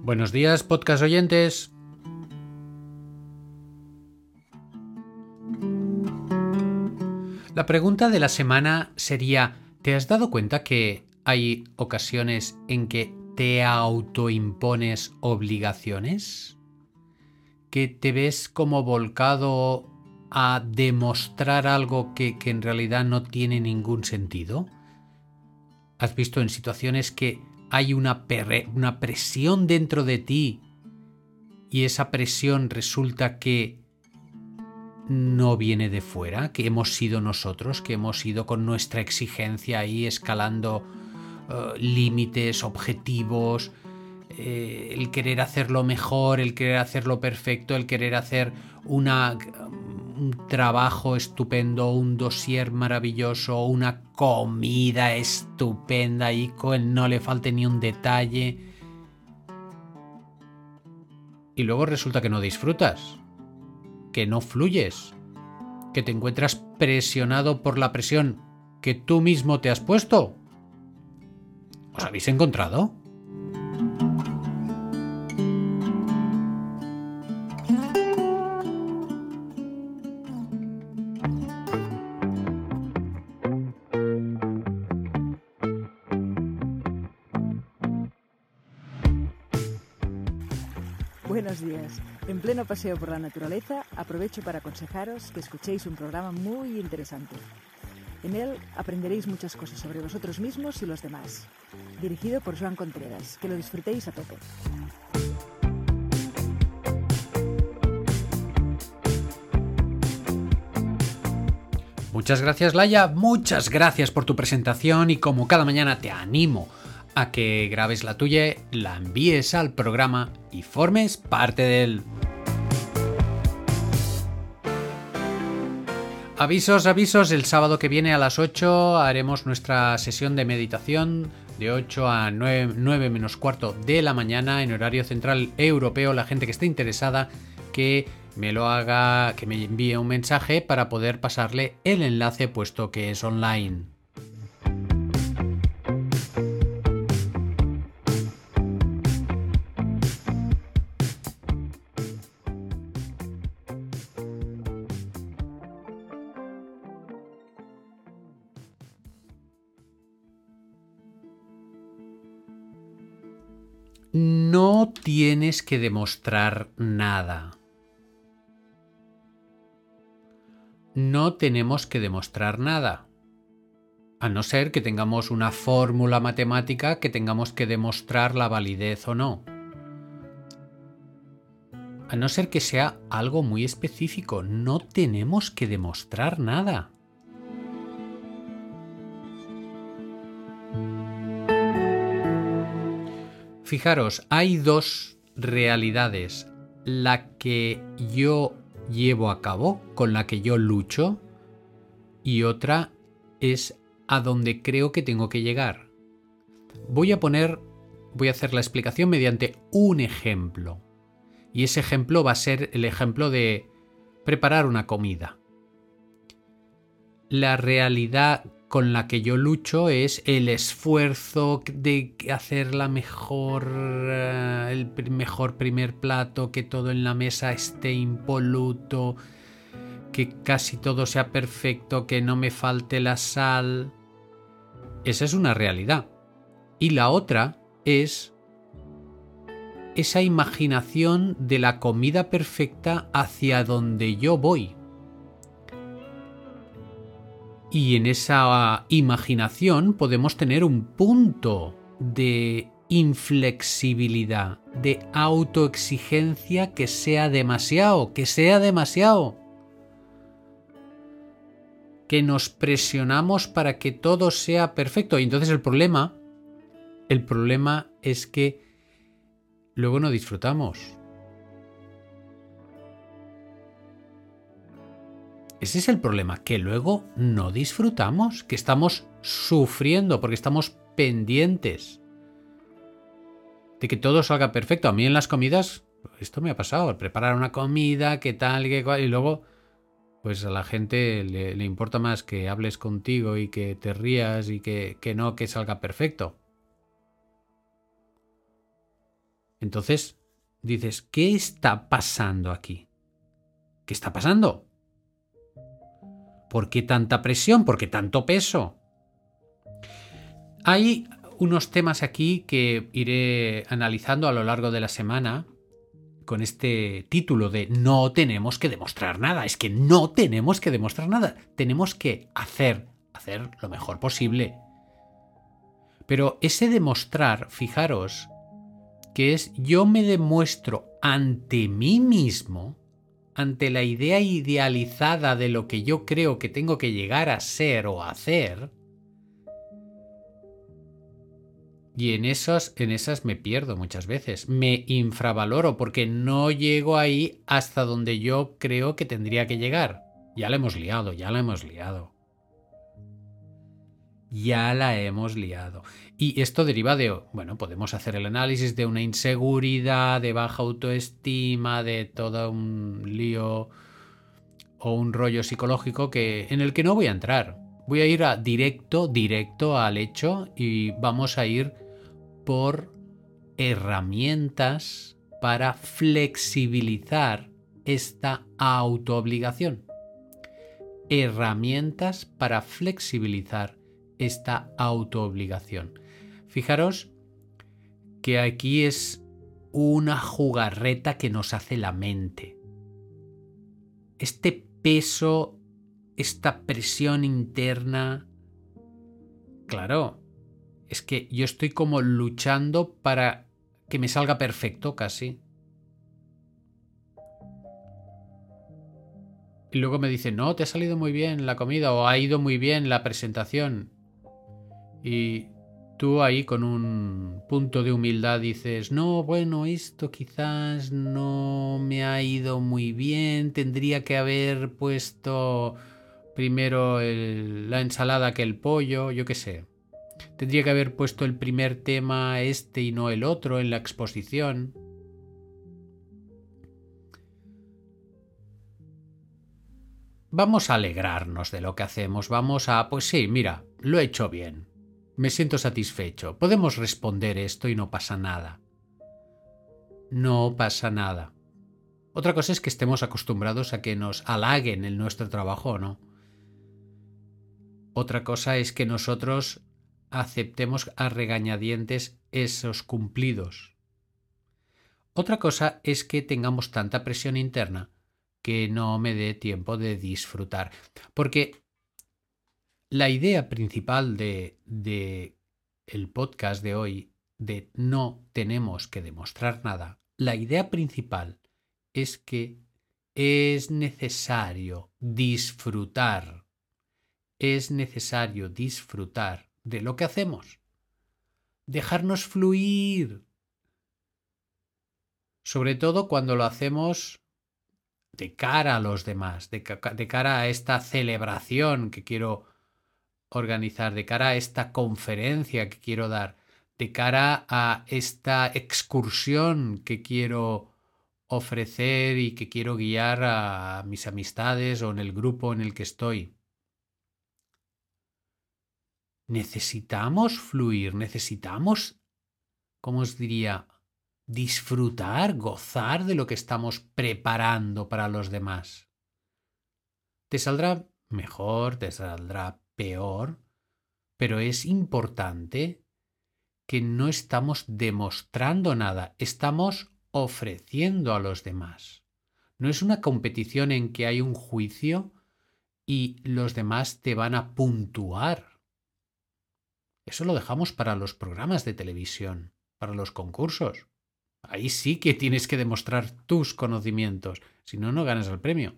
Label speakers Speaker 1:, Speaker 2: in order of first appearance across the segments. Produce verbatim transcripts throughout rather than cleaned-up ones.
Speaker 1: Buenos días, podcast oyentes. La pregunta de la semana sería, ¿te has dado cuenta que hay ocasiones en que te autoimpones obligaciones? ¿Que te ves como volcado a demostrar algo que, que en realidad no tiene ningún sentido? ¿Has visto en situaciones que hay una, perre- una presión dentro de ti y esa presión resulta que no viene de fuera, que hemos sido nosotros, que hemos ido con nuestra exigencia ahí escalando uh, límites, objetivos, eh, el querer hacerlo mejor, el querer hacerlo perfecto, el querer hacer una, un trabajo estupendo, un dossier maravilloso, una comida estupenda y con no le falte ni un detalle. Y luego resulta que no disfrutas, que no fluyes, que te encuentras presionado por la presión que tú mismo te has puesto. ¿Os habéis encontrado?
Speaker 2: Buenos días. En pleno paseo por la naturaleza, aprovecho para aconsejaros que escuchéis un programa muy interesante. En él aprenderéis muchas cosas sobre vosotros mismos y los demás. Dirigido por Joan Contreras. Que lo disfrutéis a tope.
Speaker 1: Muchas gracias, Laia. Muchas gracias por tu presentación y como cada mañana te animo a que grabes la tuya, la envíes al programa y formes parte de él. Avisos, avisos, el sábado que viene a las ocho haremos nuestra sesión de meditación de ocho a nueve menos cuarto de la mañana en horario central europeo. La gente que esté interesada que me lo haga, que me envíe un mensaje para poder pasarle el enlace puesto que es online. No tienes que demostrar nada. No tenemos que demostrar nada. A no ser que tengamos una fórmula matemática que tengamos que demostrar la validez o no. A no ser que sea algo muy específico, no tenemos que demostrar nada. Fijaros, hay dos realidades. La que yo llevo a cabo, con la que yo lucho, y otra es a donde creo que tengo que llegar. Voy a poner, voy a hacer la explicación mediante un ejemplo. Y ese ejemplo va a ser el ejemplo de preparar una comida. La realidad con la que yo lucho es el esfuerzo de hacer la mejor, el mejor primer plato, que todo en la mesa esté impoluto, que casi todo sea perfecto, que no me falte la sal. Esa es una realidad. Y la otra es esa imaginación de la comida perfecta hacia donde yo voy. Y en esa imaginación podemos tener un punto de inflexibilidad, de autoexigencia que sea demasiado, que sea demasiado. Que nos presionamos para que todo sea perfecto. Y entonces el problema, el problema es que luego no disfrutamos. Ese es el problema, que luego no disfrutamos, que estamos sufriendo porque estamos pendientes de que todo salga perfecto. A mí en las comidas, esto me ha pasado, preparar una comida, qué tal, qué cual, y luego pues a la gente le, le importa más que hables contigo y que te rías y que, que no que salga perfecto. Entonces dices, ¿qué está pasando aquí? ¿Qué está pasando? ¿Por qué tanta presión? ¿Por qué tanto peso? Hay unos temas aquí que iré analizando a lo largo de la semana con este título de no tenemos que demostrar nada. Es que no tenemos que demostrar nada. Tenemos que hacer, hacer lo mejor posible. Pero ese demostrar, fijaros, que es yo me demuestro ante mí mismo, ante la idea idealizada de lo que yo creo que tengo que llegar a ser o hacer, y en, esos, en esas me pierdo muchas veces, me infravaloro porque no llego ahí hasta donde yo creo que tendría que llegar. Ya la hemos liado, ya la hemos liado. Ya la hemos liado. Y esto deriva de, bueno, podemos hacer el análisis de una inseguridad, de baja autoestima, de todo un lío o un rollo psicológico que, en el que no voy a entrar. Voy a ir a directo, directo al hecho y vamos a ir por herramientas para flexibilizar esta autoobligación. Herramientas para flexibilizar esta autoobligación. Fijaros que aquí es una jugarreta que nos hace la mente. Este peso, esta presión interna, claro, es que yo estoy como luchando para que me salga perfecto casi. Y luego me dicen, no, te ha salido muy bien la comida o ha ido muy bien la presentación. Y tú ahí con un punto de humildad dices, no, bueno, esto quizás no me ha ido muy bien, tendría que haber puesto primero el, la ensalada que el pollo, yo qué sé. Tendría que haber puesto el primer tema este y no el otro en la exposición. Vamos a alegrarnos de lo que hacemos, vamos a, pues sí, mira, lo he hecho bien. Me siento satisfecho. Podemos responder esto y no pasa nada. No pasa nada. Otra cosa es que estemos acostumbrados a que nos halaguen en nuestro trabajo, ¿no? Otra cosa es que nosotros aceptemos a regañadientes esos cumplidos. Otra cosa es que tengamos tanta presión interna que no me dé tiempo de disfrutar. Porque la idea principal de, de el podcast de hoy, de no tenemos que demostrar nada, la idea principal es que es necesario disfrutar, es necesario disfrutar de lo que hacemos, dejarnos fluir, sobre todo cuando lo hacemos de cara a los demás, de, de cara a esta celebración que quiero organizar, de cara a esta conferencia que quiero dar, de cara a esta excursión que quiero ofrecer y que quiero guiar a mis amistades o en el grupo en el que estoy. Necesitamos fluir, necesitamos, ¿cómo os diría?, disfrutar, gozar de lo que estamos preparando para los demás. Te saldrá mejor, te saldrá peor, pero es importante que no estamos demostrando nada, estamos ofreciendo a los demás. No es una competición en que hay un juicio y los demás te van a puntuar. Eso lo dejamos para los programas de televisión, para los concursos. Ahí sí que tienes que demostrar tus conocimientos, si no, no ganas el premio.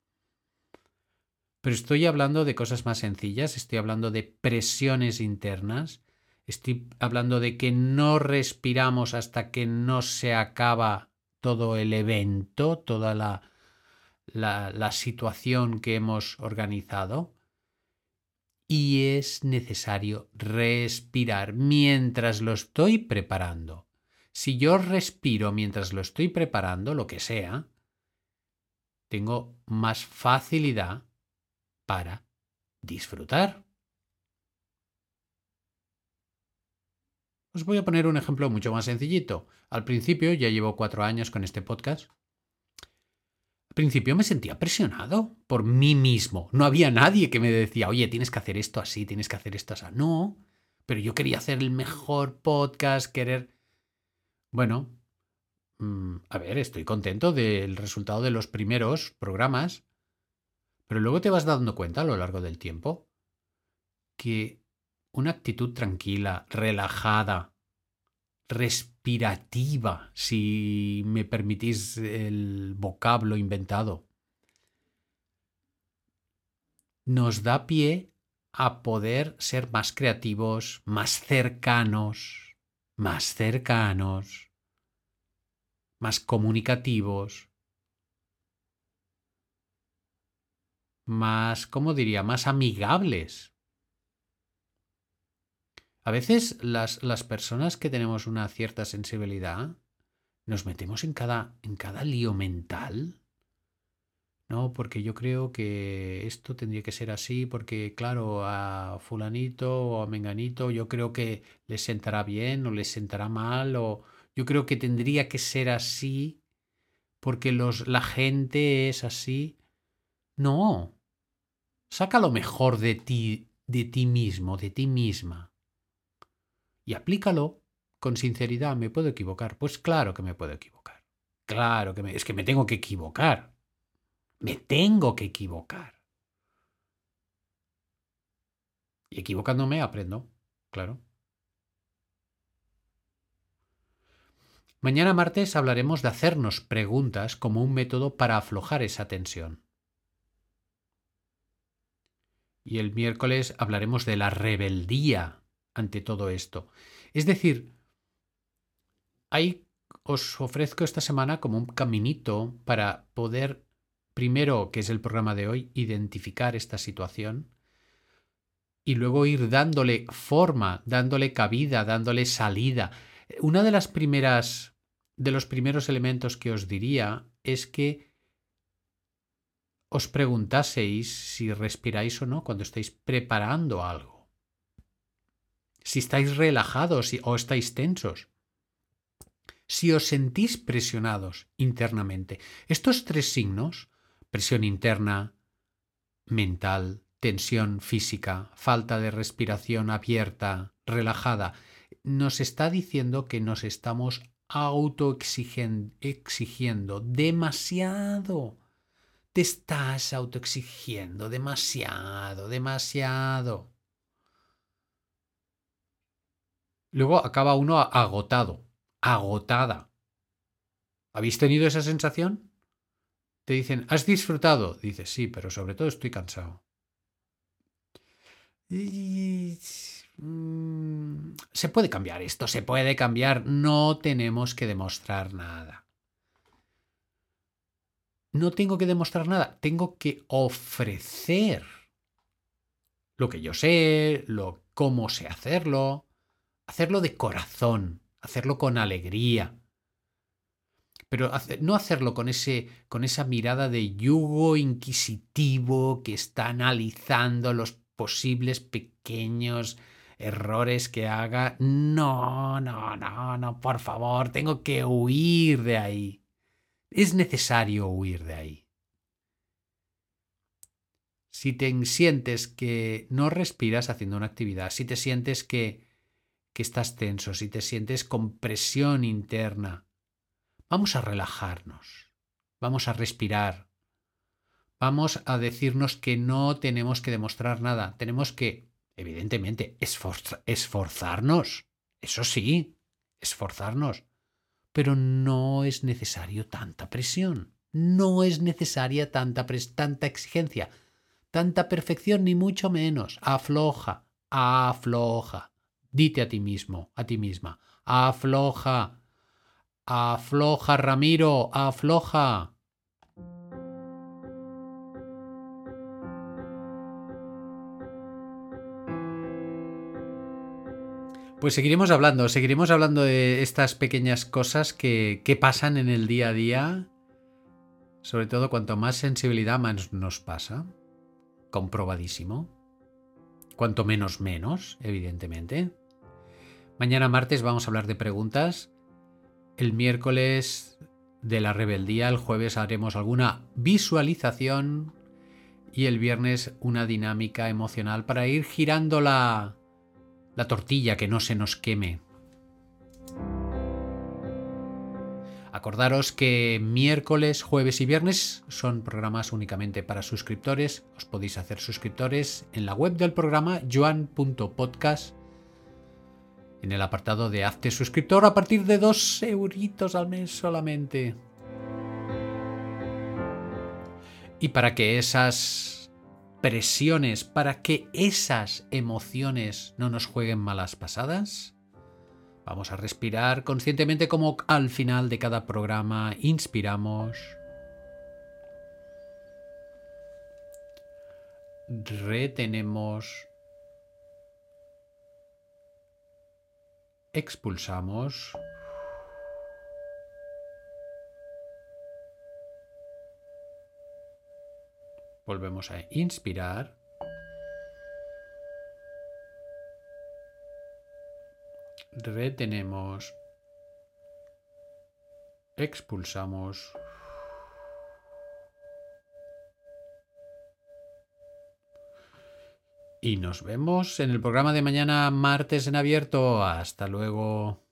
Speaker 1: Pero estoy hablando de cosas más sencillas, estoy hablando de presiones internas, estoy hablando de que no respiramos hasta que no se acaba todo el evento, toda la, la, la situación que hemos organizado. Y es necesario respirar mientras lo estoy preparando. Si yo respiro mientras lo estoy preparando, lo que sea, tengo más facilidad para disfrutar. Os voy a poner un ejemplo mucho más sencillito. Al principio, ya llevo cuatro años con este podcast. Al principio me sentía presionado por mí mismo. No había nadie que me decía, oye, tienes que hacer esto así, tienes que hacer esto así. No, pero yo quería hacer el mejor podcast, querer... Bueno, mmm, a ver, estoy contento del resultado de los primeros programas, pero luego te vas dando cuenta a lo largo del tiempo que una actitud tranquila, relajada, respirativa, si me permitís el vocablo inventado, nos da pie a poder ser más creativos, más cercanos, más cercanos, más comunicativos, más, ¿cómo diría?, más amigables. A veces las, las personas que tenemos una cierta sensibilidad nos metemos en cada, en cada lío mental. No, porque yo creo que esto tendría que ser así, porque claro, a fulanito o a menganito yo creo que les sentará bien o les sentará mal, o yo creo que tendría que ser así porque los, la gente es así. No, saca lo mejor de ti, de ti mismo, de ti misma. Y aplícalo con sinceridad. ¿Me puedo equivocar? Pues claro que me puedo equivocar. Claro que me... Es que me tengo que equivocar. Me tengo que equivocar. Y equivocándome aprendo. Claro. Mañana martes hablaremos de hacernos preguntas como un método para aflojar esa tensión. Y el miércoles hablaremos de la rebeldía ante todo esto. Es decir, hay, os ofrezco esta semana como un caminito para poder, primero, que es el programa de hoy, identificar esta situación y luego ir dándole forma, dándole cabida, dándole salida. Una de las primeras, de los primeros elementos que os diría es que os preguntaseis si respiráis o no cuando estáis preparando algo. Si estáis relajados o estáis tensos. Si os sentís presionados internamente. Estos tres signos, presión interna, mental, tensión física, falta de respiración abierta, relajada, nos está diciendo que nos estamos autoexigiendo demasiado. Te estás autoexigiendo demasiado, demasiado. Luego acaba uno agotado, agotada. ¿Habéis tenido esa sensación? Te dicen, ¿has disfrutado? Dices, sí, pero sobre todo estoy cansado. Y... mm, se puede cambiar esto, se puede cambiar. No tenemos que demostrar nada. No tengo que demostrar nada, tengo que ofrecer lo que yo sé, lo, cómo sé hacerlo, hacerlo de corazón, hacerlo con alegría. Pero hacer, no hacerlo con, ese, con esa mirada de yugo inquisitivo que está analizando los posibles pequeños errores que haga. No, no, no, no, por favor, tengo que huir de ahí. Es necesario huir de ahí. Si te sientes que no respiras haciendo una actividad, si te sientes que, que estás tenso, si te sientes con presión interna, vamos a relajarnos, vamos a respirar, vamos a decirnos que no tenemos que demostrar nada, tenemos que, evidentemente, esforz- esforzarnos, eso sí, esforzarnos, pero no es necesario tanta presión, no es necesaria tanta, pres- tanta exigencia, tanta perfección, ni mucho menos. Afloja, afloja. Dite a ti mismo, a ti misma, afloja, afloja, Ramiro, afloja. Pues seguiremos hablando, seguiremos hablando de estas pequeñas cosas que, que pasan en el día a día. Sobre todo, cuanto más sensibilidad más nos pasa. Comprobadísimo. Cuanto menos, menos, evidentemente. Mañana martes vamos a hablar de preguntas. El miércoles de la rebeldía. El jueves haremos alguna visualización. Y el viernes una dinámica emocional para ir girando la, la tortilla, que no se nos queme. Acordaros que miércoles, jueves y viernes son programas únicamente para suscriptores. Os podéis hacer suscriptores en la web del programa joan punto podcast, en el apartado de Hazte suscriptor a partir de dos euritos al mes solamente. Y para que esas presiones, para que esas emociones no nos jueguen malas pasadas, vamos a respirar conscientemente como al final de cada programa inspiramos, retenemos, expulsamos. Volvemos a inspirar. Retenemos. Expulsamos. Y nos vemos en el programa de mañana martes en abierto. Hasta luego.